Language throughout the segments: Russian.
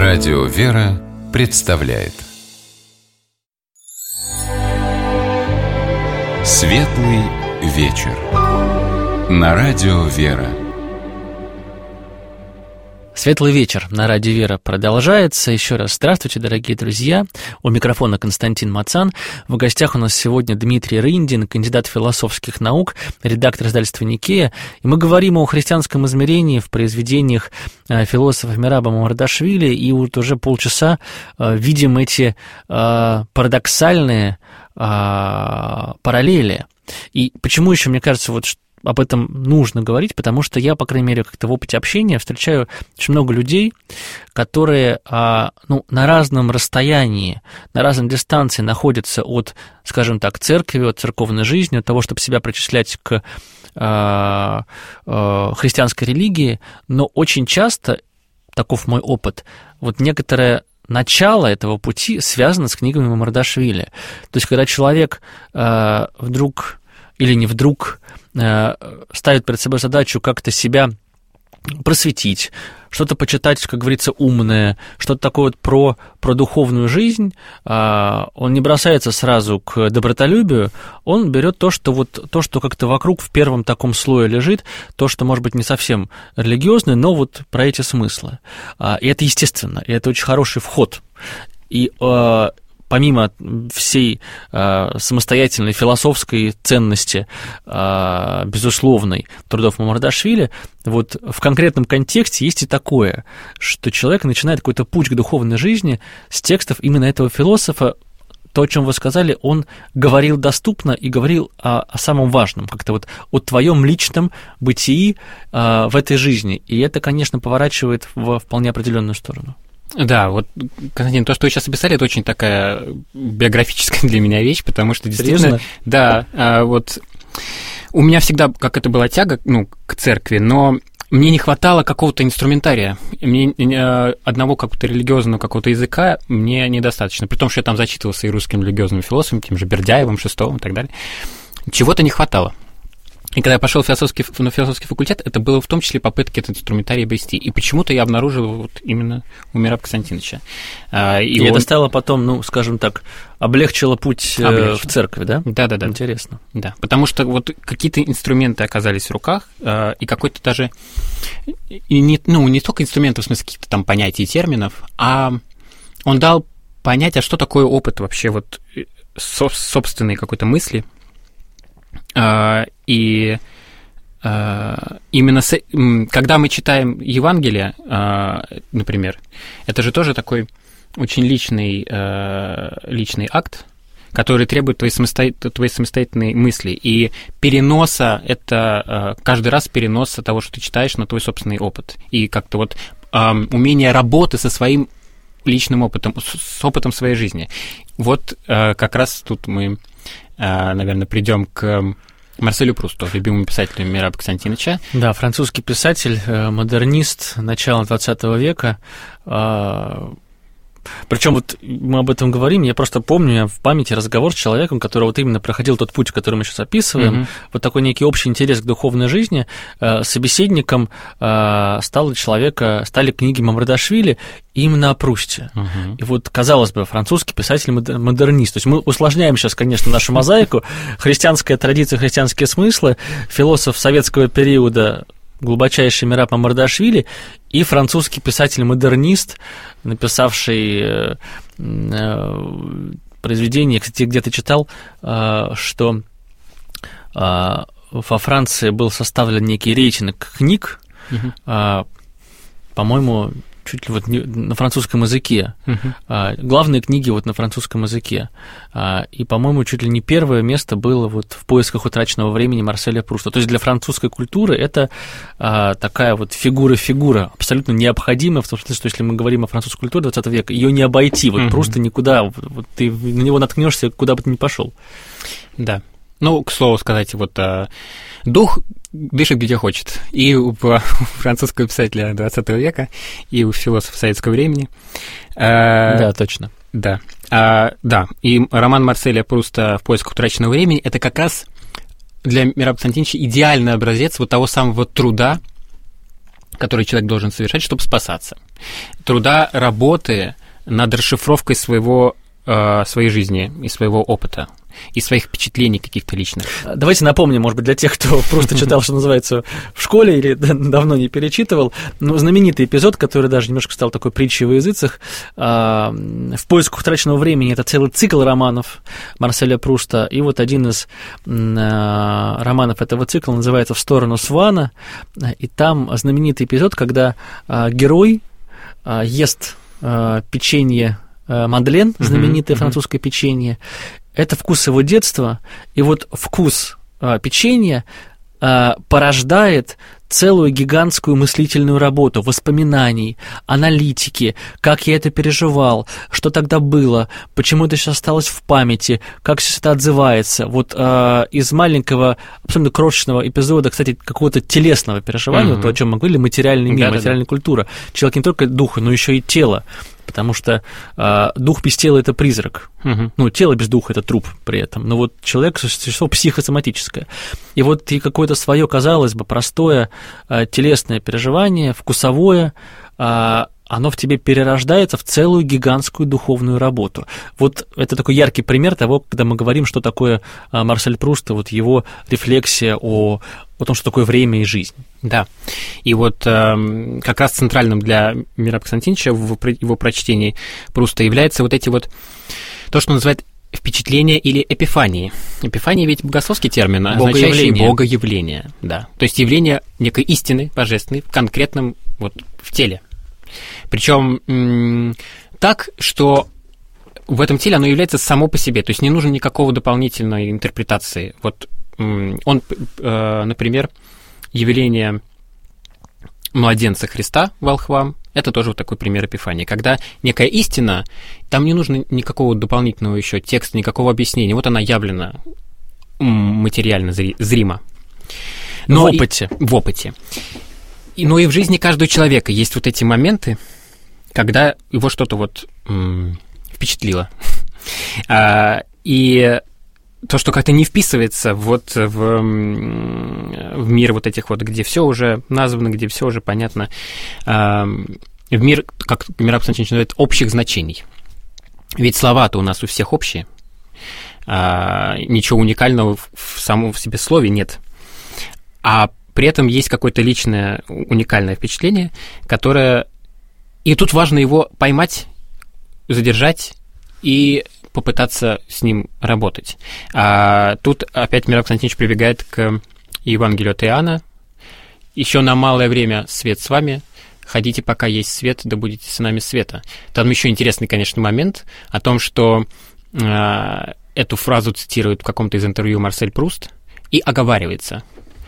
Радио «Вера» представляет Светлый вечер на Радио «Вера». Светлый вечер на Радио «Вера» продолжается. Еще раз здравствуйте, дорогие друзья. У микрофона Константин Мацан. В гостях у нас сегодня Дмитрий Рындин, кандидат философских наук, редактор издательства «Никея». И мы говорим о христианском измерении в произведениях философа Мераба Мамардашвили. И вот уже полчаса видим эти парадоксальные параллели. И почему еще, мне кажется, вот об этом нужно говорить, потому что я, по крайней мере, как-то в опыте общения встречаю очень много людей, которые на разном расстоянии, на разной дистанции находятся от, скажем так, церкви, от церковной жизни, от того, чтобы себя причислять к христианской религии, но очень часто, таков мой опыт, вот некоторое начало этого пути связано с книгами Мамардашвили. То есть, когда человек вдруг или не вдруг ставит перед собой задачу как-то себя просветить, что-то почитать, как говорится, умное, что-то такое вот про духовную жизнь, он не бросается сразу к добротолюбию, он берет то, что как-то вокруг в первом таком слое лежит, то, что, может быть, не совсем религиозное, но вот про эти смыслы. И это естественно, и это очень хороший вход. И помимо всей самостоятельной философской ценности, безусловной, трудов Мамардашвили, вот в конкретном контексте есть и такое, что человек начинает какой-то путь к духовной жизни с текстов именно этого философа. То, о чем вы сказали, он говорил доступно и говорил о самом важном, как-то вот о твоем личном бытии в этой жизни. И это, конечно, поворачивает в вполне определенную сторону. Да, вот, Константин, то, что вы сейчас описали, это очень такая биографическая для меня вещь, потому что действительно... Серьезно? Да, вот у меня всегда, как это была тяга, к церкви, но мне не хватало какого-то инструментария. Мне одного какого-то религиозного какого-то языка мне недостаточно, при том, что я там зачитывался и русским религиозным философом, тем же Бердяевым, Шестовым и так далее. Чего-то не хватало. И когда я пошел на философский факультет, это было в том числе попытки этот инструментарий обрести. И почему-то я обнаружил вот именно у Мераба Константиновича. И это стало потом, скажем так, облегчило путь в церковь, да? Да. Интересно. Да, потому что вот какие-то инструменты оказались в руках, и какой-то даже... не только инструменты, в смысле каких-то там понятий и терминов, а он дал понять, а что такое опыт вообще вот собственной какой-то мысли. И именно когда мы читаем Евангелие, например, это же тоже такой очень личный акт, который требует твоей самостоятельной мысли и переноса, это каждый раз переноса того, что ты читаешь, на твой собственный опыт. И как-то вот умение работы со своим личным опытом, с опытом своей жизни. Вот как раз тут мы, наверное, придем к Марселю Прусту, любимому писателю Мераба Константиновича. Да, французский писатель, модернист начала XX века. Причем вот мы об этом говорим, я просто помню, я в памяти разговор с человеком, который вот именно проходил тот путь, который мы сейчас описываем, вот такой некий общий интерес к духовной жизни. Собеседником стали книги Мамардашвили именно о Прусте. И вот, казалось бы, французский писатель-модернист. То есть мы усложняем сейчас, конечно, нашу мозаику. Христианская традиция, христианские смыслы, философ советского периода, глубочайший Мераб Мамардашвили, и французский писатель-модернист, написавший произведение, кстати, где-то читал, что во Франции был составлен некий рейтинг книг, по-моему, чуть ли вот на французском языке. Главные книги вот на французском языке. И, по-моему, чуть ли не первое место было вот в «Поисках утраченного времени» Марселя Пруста. То есть для французской культуры это такая вот фигура абсолютно необходимая, в том смысле, что если мы говорим о французской культуре 20 века, ее не обойти, вот Пруста никуда, вот ты на него наткнешься, куда бы ты ни пошел. Да. К слову сказать, вот дух дышит где хочет. И у французского писателя 20 века, и у философа советского времени. Да, точно. Да. Да. И роман Марселя Пруста «В поисках утраченного времени» — это как раз для Мераба Константиновича идеальный образец вот того самого труда, который человек должен совершать, чтобы спасаться. труда, работы над расшифровкой своей жизни и своего опыта, и своих впечатлений каких-то личных. Давайте напомним, может быть, для тех, кто просто читал, что называется, в школе или давно не перечитывал, но знаменитый эпизод, который даже немножко стал такой притчей во языцах, «В поисках утраченного времени» — это целый цикл романов Марселя Пруста, и вот один из романов этого цикла называется «В сторону Свана», и там знаменитый эпизод, когда герой ест печенье Мадлен, знаменитое французское печенье. Это вкус его детства, и вот вкус печенья порождает целую гигантскую мыслительную работу воспоминаний, аналитики, как я это переживал, что тогда было, почему это сейчас осталось в памяти, как сейчас это отзывается. Вот из маленького, абсолютно крошечного эпизода, кстати, какого-то телесного переживания, то, о чем мы говорили, материальный мир, материальная культура. Человек не только дух, но еще и тело. Потому что дух без тела – это призрак. Ну, тело без духа – это труп при этом. Но вот человек – существо психосоматическое. И вот и какое-то свое, казалось бы, простое телесное переживание, вкусовое, оно в тебе перерождается в целую гигантскую духовную работу. Вот это такой яркий пример того, когда мы говорим, что такое Марсель Пруст, вот его рефлексия о том, что такое время и жизнь. Да, и вот как раз центральным для Мирослава Константиновича в его прочтении Пруста является вот эти вот, то, что он называет впечатления или эпифании. Эпифания ведь богословский термин, означающий богоявление. Да. То есть явление некой истины божественной в конкретном, вот, в теле. Причем так, что в этом теле оно является само по себе, то есть не нужно никакого дополнительной интерпретации. Вот он, например, явление младенца Христа волхвам, это тоже вот такой пример эпифании, когда некая истина, там не нужно никакого дополнительного еще текста, никакого объяснения, вот она явлена материально, зримо. Но в опыте. В опыте. Но и в жизни каждого человека есть вот эти моменты, когда его что-то вот впечатлило. И то, что как-то не вписывается вот в мир вот этих вот, где все уже названо, где все уже понятно, в мир, как Мирослав Константинович называет, общих значений. Ведь слова-то у нас у всех общие, ничего уникального в самом в себе слове нет. А при этом есть какое-то личное уникальное впечатление, которое... И тут важно его поймать, задержать и попытаться с ним работать. Тут опять Мирослав Константинович прибегает к Евангелию от Иоанна. «Еще на малое время свет с вами, ходите, пока есть свет, да будете сынами света». Там еще интересный, конечно, момент о том, что эту фразу цитирует в каком-то из интервью Марсель Пруст и оговаривается.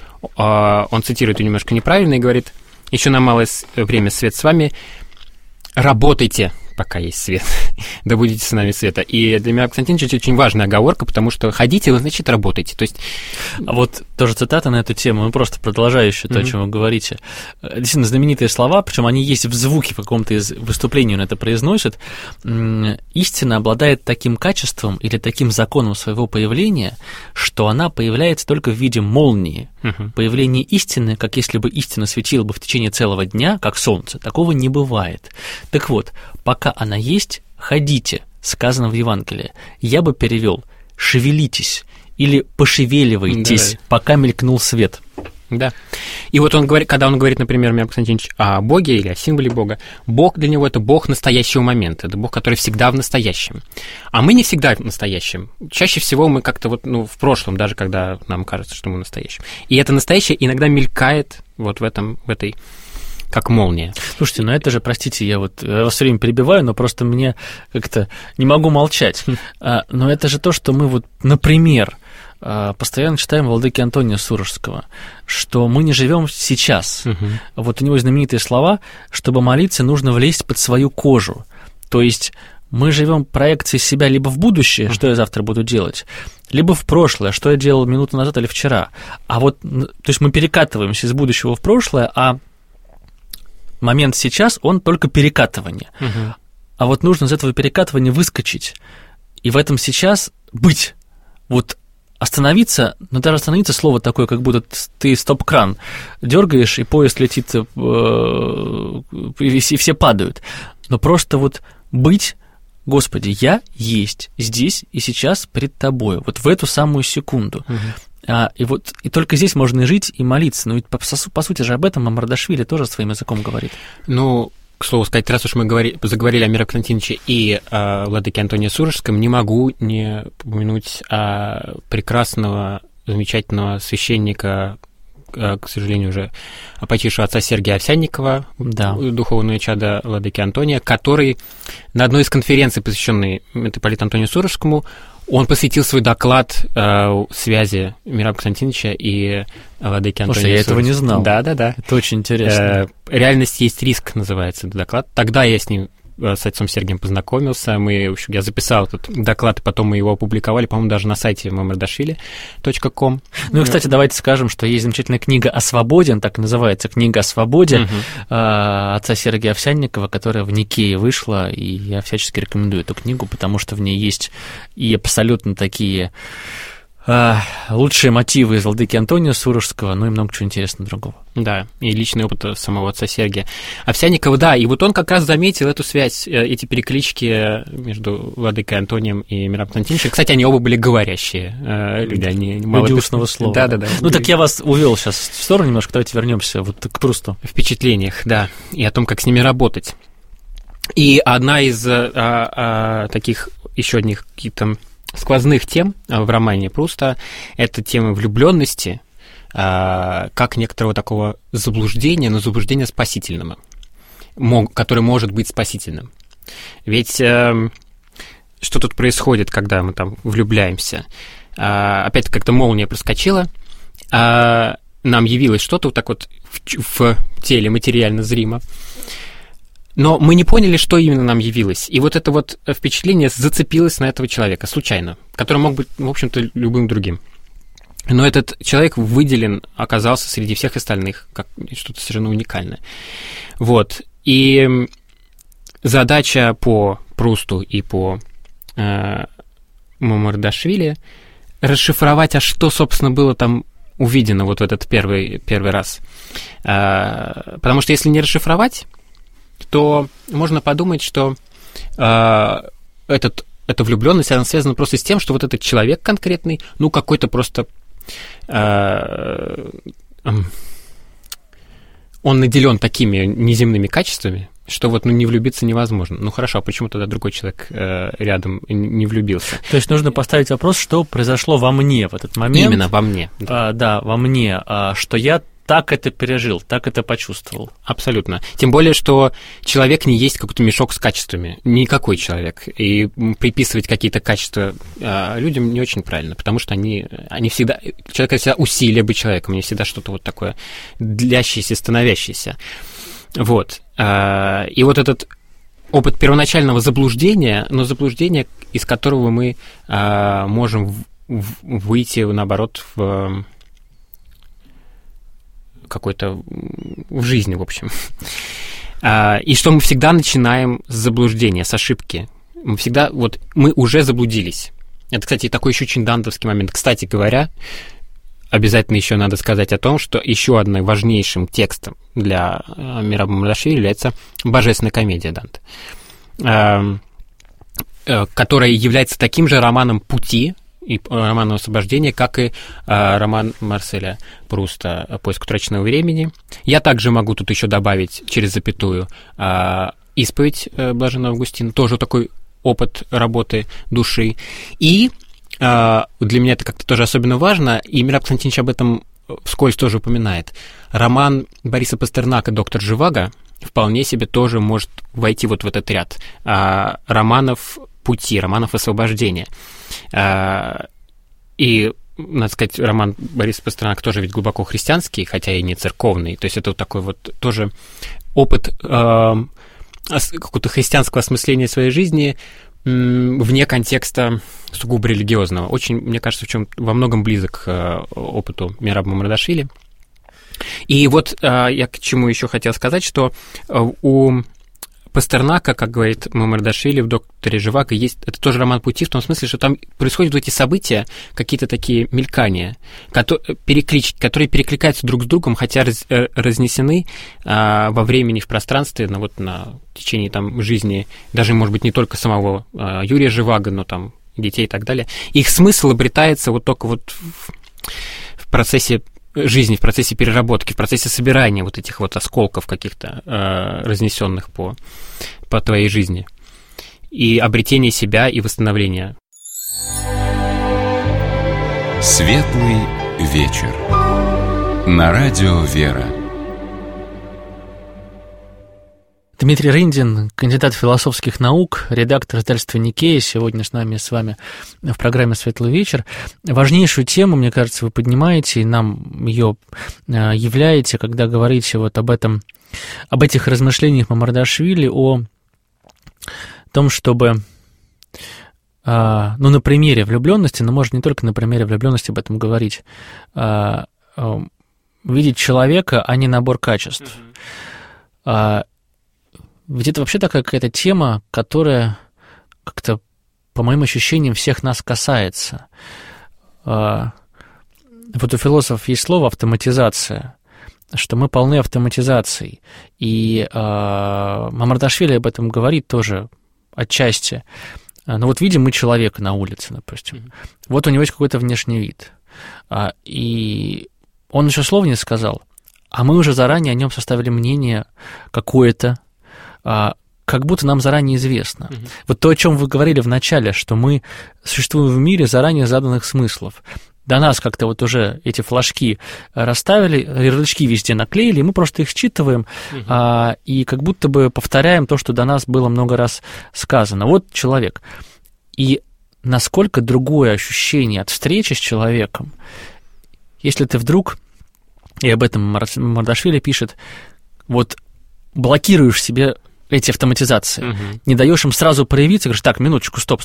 Он цитирует ее немножко неправильно и говорит: «Еще на малое время свет с вами, работайте, пока есть свет, да будете сынами света». И для меня, Константинович, очень важная оговорка, потому что ходите, значит, работайте. То есть... А вот тоже цитата на эту тему, ну, просто продолжающая то, о чем вы говорите. Действительно, знаменитые слова, причем они есть в звуке, в каком-то из выступлений он это произносит. Истина обладает таким качеством или таким законом своего появления, что она появляется только в виде молнии. Появление истины, как если бы истина светила бы в течение целого дня, как солнце, такого не бывает. Так вот, пока она есть, ходите, сказано в Евангелии. Я бы перевел: шевелитесь или пошевеливайтесь, да, пока мелькнул свет. Да. И вот он говорит, когда он говорит, например, Мирослав Константинович о Боге или о символе Бога, Бог для него — это Бог настоящего момента, это Бог, который всегда в настоящем. А мы не всегда в настоящем. Чаще всего мы как-то вот, в прошлом, даже когда нам кажется, что мы в настоящем. И это настоящее иногда мелькает вот в этой как молния. Слушайте, ну это же, простите, я вас все время перебиваю, но просто мне как-то не могу молчать. Но это же то, что мы вот, например, постоянно читаем владыки Антония Сурожского, что мы не живем сейчас. Вот у него знаменитые слова: чтобы молиться, нужно влезть под свою кожу. То есть мы живем проекцией себя либо в будущее, что я завтра буду делать, либо в прошлое, что я делал минуту назад или вчера. А вот, то есть мы перекатываемся из будущего в прошлое, а момент сейчас, он только перекатывание. А вот нужно из этого перекатывания выскочить и в этом сейчас быть. Вот остановиться, но даже остановиться слово такое, как будто ты стоп-кран дергаешь, и поезд летит, и все падают. Но просто вот быть, Господи, я есть здесь и сейчас пред тобой, вот в эту самую секунду. И только здесь можно и жить, и молиться. Но ведь по сути же об этом Мамардашвили тоже своим языком говорит. Ну, к слову сказать, раз уж мы заговорили о Мироне Константиновиче и о владыке Антонии Сурожском, не могу не упомянуть прекрасного, замечательного священника, к сожалению, уже почившего отца Сергия Овсянникова, духовного чада владыки Антония, который на одной из конференций, посвященной митрополиту Антонию Сурожскому, он посвятил свой доклад связи Мирона Константиновича и владыки Антония. Слушай, я этого не знал. Да. Это очень интересно. «Реальность есть риск» называется этот доклад. Тогда я с ним, с отцом Сергием, познакомился. Я записал этот доклад, и потом мы его опубликовали, по-моему, даже на сайте mamardashvili.com. Ну и, кстати, давайте скажем, что есть замечательная книга о свободе, так и называется, «Книга о свободе» отца Сергия Овсянникова, которая в Никее вышла, и я всячески рекомендую эту книгу, потому что в ней есть и абсолютно такие лучшие мотивы из владыки Антония Сурожского, ну и много чего интересного другого. Да, и личный опыт самого отца Сергия Овсянникова, да, и вот он как раз заметил эту связь, эти переклички между владыкой Антонием и Мироном Константиновичем. Кстати, они оба были говорящие люди, они мало... Люди устного слова. Да. Ну так я вас увел сейчас в сторону немножко, давайте вернемся вот к Прусту. Впечатлениях, да, и о том, как с ними работать. И одна из таких еще одних каких-то сквозных тем в романе Пруста — это тема влюбленности, как некоторого такого заблуждения, но заблуждения спасительного, которое может быть спасительным. Ведь что тут происходит, когда мы там влюбляемся? Опять как-то молния проскочила, нам явилось что-то вот так вот в теле материально зримо, но мы не поняли, что именно нам явилось. И вот это вот впечатление зацепилось на этого человека случайно, который мог быть, в общем-то, любым другим. Но этот человек выделен, оказался среди всех остальных, как что-то совершенно уникальное. Вот. И задача по Прусту и по Мамардашвили расшифровать, а что, собственно, было там увидено вот в этот первый раз. Потому что если не расшифровать, то можно подумать, что эта влюбленность, она связана просто с тем, что вот этот человек конкретный, ну, какой-то просто... он наделен такими неземными качествами, что вот не влюбиться невозможно. Ну, хорошо, а почему тогда другой человек рядом не влюбился? То есть нужно поставить вопрос, что произошло во мне в этот момент. Именно во мне. Да, во мне, что я так это пережил, так это почувствовал. Абсолютно. Тем более, что человек не есть какой-то мешок с качествами. Никакой человек. И приписывать какие-то качества людям не очень правильно, потому что они всегда... Человек всегда усилие быть человеком, не всегда что-то вот такое длящееся, становящееся. Вот. И вот этот опыт первоначального заблуждения, но заблуждение, из которого мы можем выйти, наоборот, в какой-то в жизни, в общем. И что мы всегда начинаем с заблуждения, с ошибки. Мы уже заблудились. Это, кстати, такой еще очень дантовский момент. Кстати говоря, обязательно еще надо сказать о том, что еще одним важнейшим текстом для Мирона Мамардашвили является «Божественная комедия» Данте, которая является таким же романом пути и романом освобождения, как и роман Марселя Пруста «Поиск утраченного времени». Я также могу тут еще добавить через запятую «Исповедь блаженного Августина», тоже такой опыт работы души. И для меня это как-то тоже особенно важно, и Мирон Константинович об этом вскользь тоже упоминает. Роман Бориса Пастернака «Доктор Живаго» вполне себе тоже может войти вот в этот ряд романов пути, романов освобождения. И, надо сказать, роман Бориса Пастернака тоже ведь глубоко христианский, хотя и не церковный. То есть это вот такой вот тоже опыт какого-то христианского осмысления своей жизни вне контекста сугубо религиозного. Очень, мне кажется, во многом близок к опыту Мирона Мамардашвили. И вот я к чему еще хотел сказать, что у Пастернака, как говорит Мамардашвили в «Докторе Живаго», это тоже роман пути, в том смысле, что там происходят эти события, какие-то такие мелькания, которые перекликаются друг с другом, хотя разнесены во времени, в пространстве, на течение там жизни, даже, может быть, не только самого Юрия Живаго, но там детей и так далее. Их смысл обретается вот только вот в процессе жизни, в процессе переработки, в процессе собирания вот этих вот осколков каких-то разнесенных по твоей жизни. И обретение себя и восстановление. Светлый вечер. На радио «Вера». Дмитрий Рындин, кандидат философских наук, редактор издательства «Никея», сегодня с вами в программе «Светлый вечер». Важнейшую тему, мне кажется, вы поднимаете, и нам ее являете, когда говорите вот об этих размышлениях Мамардашвили, о том, чтобы, на примере влюбленности, но можно не только на примере влюбленности об этом говорить, видеть человека, а не набор качеств. Ведь это вообще такая какая-то тема, которая как-то, по моим ощущениям, всех нас касается. Вот у философов есть слово «автоматизация», что мы полны автоматизацией. И Мамардашвили об этом говорит тоже отчасти. Но вот видим мы человека на улице, допустим. Вот у него есть какой-то внешний вид. И он еще слова не сказал, а мы уже заранее о нем составили мнение какое-то, как будто нам заранее известно. Вот то, о чем вы говорили в начале, что мы существуем в мире заранее заданных смыслов. До нас как-то вот уже эти флажки расставили, ярлычки везде наклеили, и мы просто их считываем, и как будто бы повторяем то, что до нас было много раз сказано. Вот человек. И насколько другое ощущение от встречи с человеком, если ты вдруг, и об этом Мамардашвили пишет, вот блокируешь себе эти автоматизации, не даешь им сразу проявиться, говоришь, так, минуточку, стоп,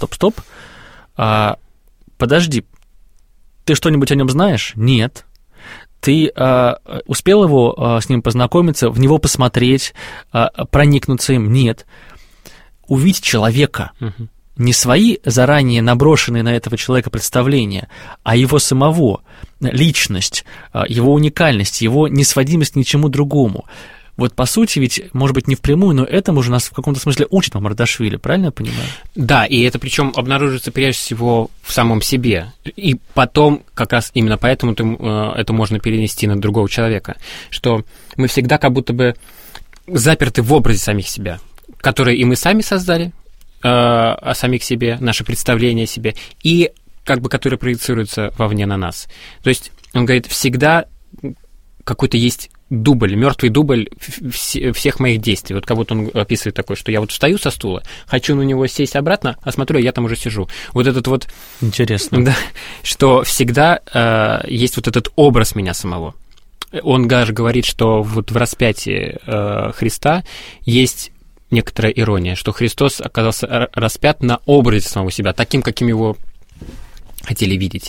подожди, ты что-нибудь о нем знаешь? Нет. Ты успел его с ним познакомиться, в него посмотреть, проникнуться им? Нет. Увидеть человека, не свои заранее наброшенные на этого человека представления, а его самого, личность, его уникальность, его несводимость ни к чему другому. Вот, по сути, ведь, может быть, не впрямую, но этому же нас в каком-то смысле учит Мамардашвили, правильно я понимаю? Да, и это причем обнаруживается прежде всего в самом себе. И потом, как раз именно поэтому это можно перенести на другого человека, что мы всегда как будто бы заперты в образе самих себя, который и мы сами создали, о самих себе, наше представление о себе, и как бы которые проецируются вовне на нас. То есть, он говорит, всегда какой-то есть дубль, мертвый дубль всех моих действий. Вот как будто он описывает такое, что я вот встаю со стула, хочу на него сесть обратно, а смотрю, я там уже сижу. Вот этот вот... Интересно. Да, что всегда есть вот этот образ меня самого. Он даже говорит, что вот в распятии Христа есть некоторая ирония, что Христос оказался распят на образе самого себя, таким, каким его хотели видеть.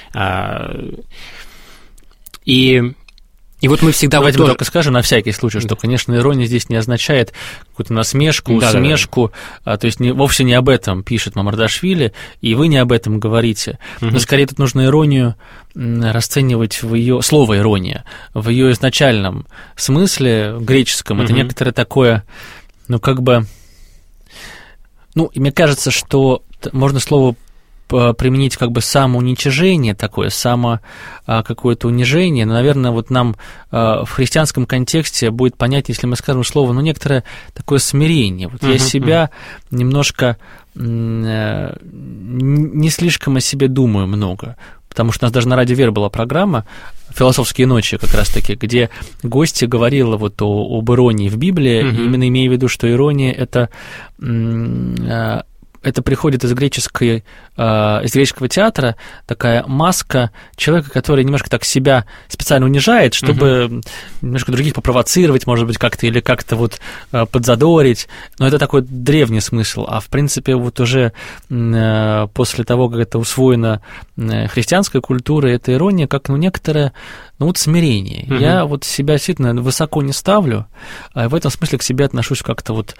И вот мы всегда... Давайте мы только скажем на всякий случай, что, конечно, ирония здесь не означает какую-то насмешку, усмешку, то есть вовсе не об этом пишет Мамардашвили, и вы не об этом говорите. Но скорее тут нужно иронию расценивать в ее... Слово «ирония» в ее изначальном смысле греческом. Это некоторое такое, и мне кажется, что можно слово применить как бы самоуничижение такое, какое-то унижение, но, наверное, вот нам в христианском контексте будет понятнее, если мы скажем слово, некоторое такое смирение. Вот я себя немножко не слишком о себе думаю много, потому что у нас даже на Радио Вера была программа «Философские ночи» как раз-таки, где гостья говорила вот об иронии в Библии, именно имея в виду, что ирония — это приходит из греческого театра, такая маска человека, который немножко так себя специально унижает, чтобы немножко других попровоцировать, может быть, как-то или как-то вот подзадорить. Но это такой древний смысл. А в принципе, вот уже после того, как это усвоено христианской культурой, эта ирония как некоторое Ну вот смирение. Я вот себя действительно высоко не ставлю, а в этом смысле к себе отношусь как-то вот,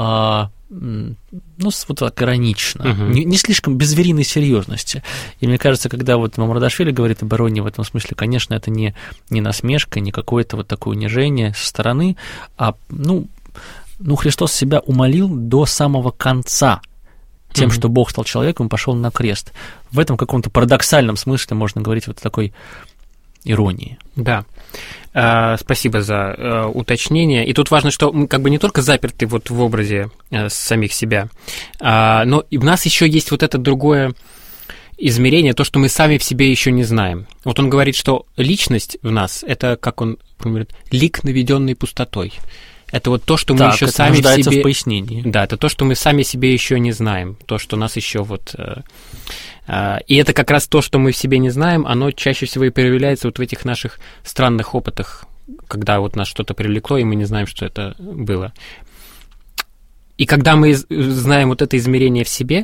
ну, вот так иронично, не слишком без звериной серьезности. И мне кажется, когда вот Мамардашвили говорит об иронии в этом смысле, конечно, это не насмешка, не какое-то вот такое унижение со стороны, а, ну, Христос себя умолил до самого конца тем, что Бог стал человеком и пошел на крест. В этом каком-то парадоксальном смысле можно говорить вот о такой иронии. Да. Спасибо за уточнение. И тут важно, что мы как бы не только заперты вот в образе самих себя, но и у нас еще есть вот это другое измерение, то, что мы сами в себе еще не знаем. Вот он говорит, что личность в нас — это, как он говорит, лик, наведенный пустотой. Это вот то, что мы еще сами в себе... в пояснении. Да, это то, что мы сами себе еще не знаем, то, что нас еще вот... И это как раз то, что мы в себе не знаем, оно чаще всего и проявляется вот в этих наших странных опытах, когда вот нас что-то привлекло, и мы не знаем, что это было. И когда мы знаем вот это измерение в себе,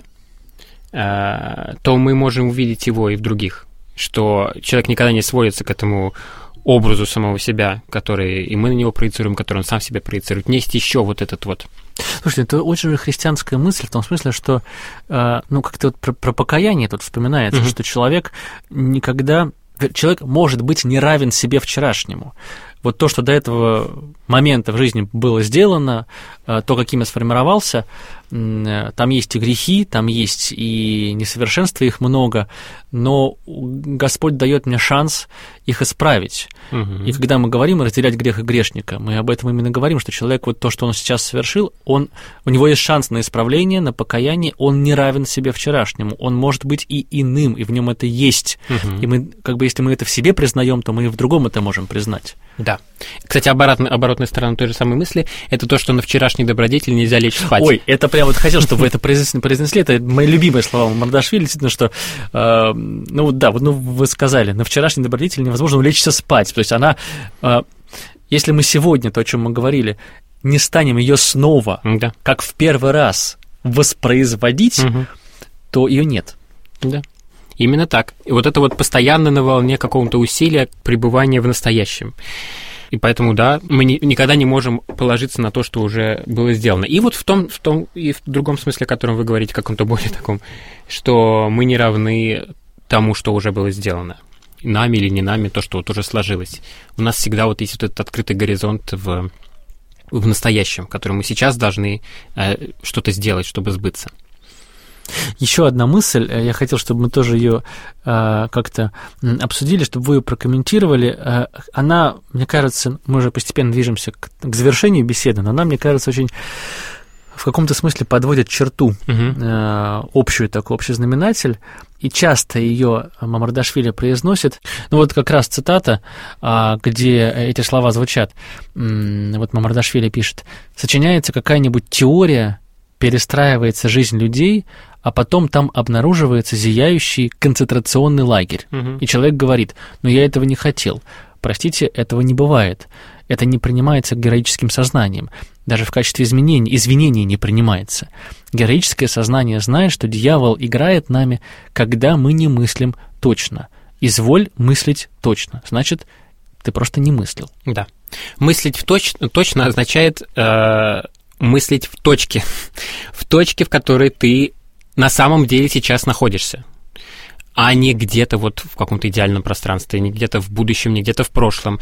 то мы можем увидеть его и в других, что человек никогда не сводится к этому образу самого себя, который и мы на него проецируем, который он сам в себя проецирует. Есть еще вот этот вот... Слушайте, это очень же христианская мысль в том смысле, что, ну, как-то вот про покаяние тут вспоминается, что человек никогда... Человек может быть не равен себе вчерашнему. Вот то, что до этого момента в жизни было сделано, то, каким я сформировался, там есть и грехи, там есть и несовершенства, их много, но Господь дает мне шанс их исправить. И когда мы говорим разделять грех и грешника, мы об этом именно говорим, что человек, вот то, что он сейчас совершил, у него есть шанс на исправление, на покаяние, он не равен себе вчерашнему, он может быть и иным, и в нем это есть. И мы, как бы, если мы это в себе признаем, то мы и в другом это можем признать. Да. Кстати, оборотная сторона той же самой мысли — это то, что на вчерашний добродетель нельзя лечь спать. Ой, это прям вот хотел, чтобы вы это произнесли. Это мои любимые слова Мамардашвили, действительно, что, ну да, вот вы сказали, на вчерашний добродетель невозможно улечься спать. То есть она, если мы сегодня, то, о чем мы говорили, не станем ее снова, как в первый раз, воспроизводить, то ее нет. Да. Именно так. И вот это вот постоянно на волне какого-то усилия пребывания в настоящем. И поэтому, да, мы никогда не можем положиться на то, что уже было сделано. И вот в том и в другом смысле, о котором вы говорите, каком-то более таком, что мы не равны тому, что уже было сделано. Нами или не нами, то, что вот уже сложилось. У нас всегда вот есть вот этот открытый горизонт в настоящем, который мы сейчас должны что-то сделать, чтобы сбыться. Еще одна мысль, я хотел, чтобы мы тоже ее как-то обсудили, чтобы вы ее прокомментировали. Она, мне кажется, мы уже постепенно движемся к завершению беседы, но она, мне кажется, очень в каком-то смысле подводит черту, общую такой общий знаменатель, и часто ее Мамардашвили произносит. Ну вот как раз цитата, где эти слова звучат. Вот Мамардашвили пишет: «Сочиняется какая-нибудь теория, перестраивается жизнь людей, а потом там обнаруживается зияющий концентрационный лагерь. И человек говорит: ну я этого не хотел. Простите, этого не бывает. Это не принимается героическим сознанием. Даже в качестве извинений не принимается. Героическое сознание знает, что дьявол играет нами, когда мы не мыслим точно. Изволь мыслить точно. Значит, ты просто не мыслил». Да. Мыслить точно означает мыслить в точке, в которой ты на самом деле сейчас находишься, а не где-то вот в каком-то идеальном пространстве, не где-то в будущем, не где-то в прошлом.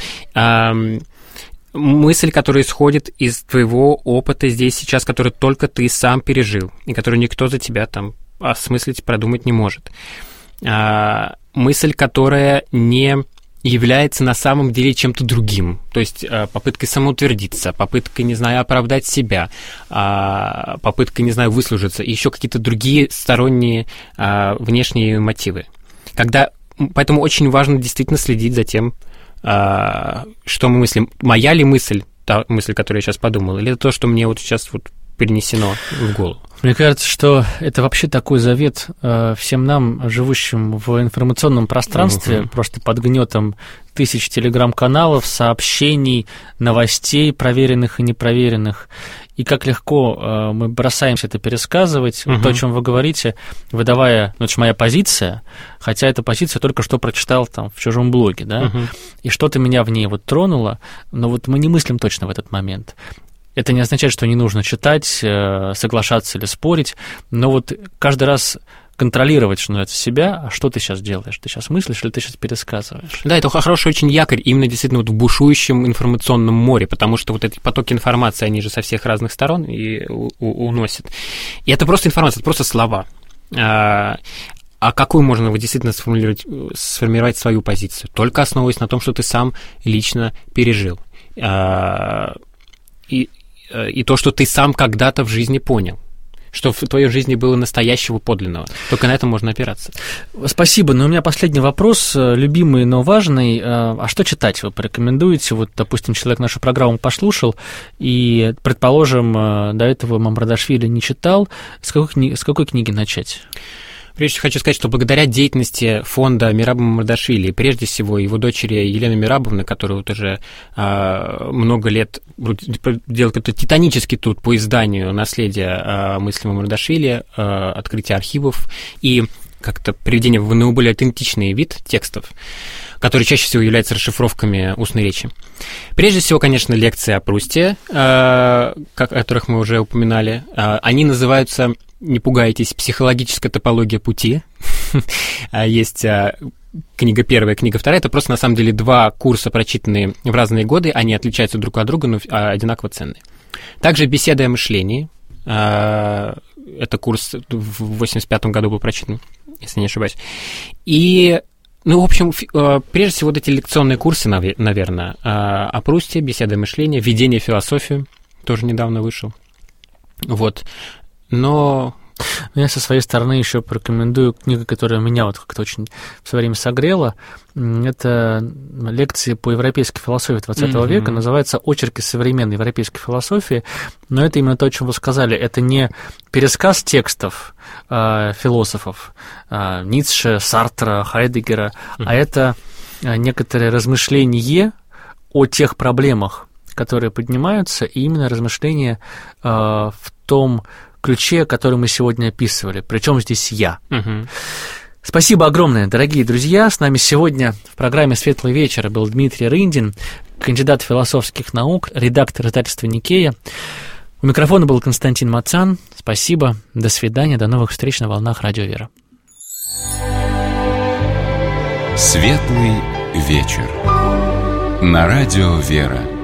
Мысль, которая исходит из твоего опыта здесь сейчас, который только ты сам пережил, и которую никто за тебя там осмыслить, продумать не может. Мысль, которая не является на самом деле чем-то другим, то есть попыткой самоутвердиться, попыткой, не знаю, оправдать себя, попыткой, не знаю, выслужиться, и еще какие-то другие сторонние внешние мотивы. Поэтому очень важно действительно следить за тем, что мы мыслим. Моя ли мысль, та мысль, которую я сейчас подумал, или это то, что мне вот сейчас вот принесено в голову. Мне кажется, что это вообще такой завет всем нам, живущим в информационном пространстве, просто под гнетом тысяч телеграм-каналов, сообщений, новостей, проверенных и непроверенных. И как легко мы бросаемся это пересказывать, то, о чем вы говорите, выдавая, это же моя позиция, хотя эта позиция только что прочитал там в чужом блоге, да, и что-то меня в ней вот тронуло, но вот мы не мыслим точно в этот момент. Это не означает, что не нужно читать, соглашаться или спорить, но вот каждый раз контролировать, что называется, себя, а что ты сейчас делаешь? Ты сейчас мыслишь или ты сейчас пересказываешь? Да, это хороший очень якорь именно действительно вот в бушующем информационном море, потому что вот эти потоки информации, они же со всех разных сторон и уносят. И это просто информация, это просто слова. А какую можно вот действительно сформировать свою позицию? Только основываясь на том, что ты сам лично пережил. И то, что ты сам когда-то в жизни понял, что в твоей жизни было настоящего подлинного. Только на этом можно опираться. Спасибо. Но у меня последний вопрос, любимый, но важный. А что читать вы порекомендуете? Вот, допустим, человек нашу программу послушал, и, предположим, до этого Мамардашвили не читал. С какой книги начать? Прежде всего, хочу сказать, что благодаря деятельности фонда Мераба Мамардашвили, прежде всего его дочери Елены Мерабовны, которая вот уже много лет делает какой-то титанический труд по изданию наследия мысли Мамардашвили, открытие архивов и как-то приведение в наиболее аутентичный вид текстов, который чаще всего является расшифровками устной речи. Прежде всего, конечно, лекции о Прусте, о которых мы уже упоминали. Они называются, не пугайтесь, «Психологическая топология пути». Есть книга первая, книга вторая. Это просто, на самом деле, два курса, прочитанные в разные годы. Они отличаются друг от друга, но одинаково ценные. Также «Беседы о мышлении». Это курс в 1985 году был прочитан, если не ошибаюсь. И, в общем, прежде всего, вот эти лекционные курсы, наверное, о Прусте, «Беседы о мышлении», «Введение в философию», тоже недавно вышел. Вот. Но Я со своей стороны еще порекомендую книгу, которая меня вот как-то очень в свое время согрела. Это лекции по европейской философии 20 века, называется «Очерки современной европейской философии». Но это именно то, о чем вы сказали. Это не пересказ текстов философов Ницше, Сартра, Хайдеггера, а это некоторое размышление о тех проблемах, которые поднимаются, и именно размышления в том ключе, который мы сегодня описывали. Причем здесь я. Спасибо огромное, дорогие друзья. С нами сегодня в программе «Светлый вечер» был Дмитрий Рындин, кандидат философских наук, редактор издательства «Никея». У микрофона был Константин Мацан. Спасибо. До свидания. До новых встреч на волнах Радио Вера. «Светлый вечер» на Радио Вера.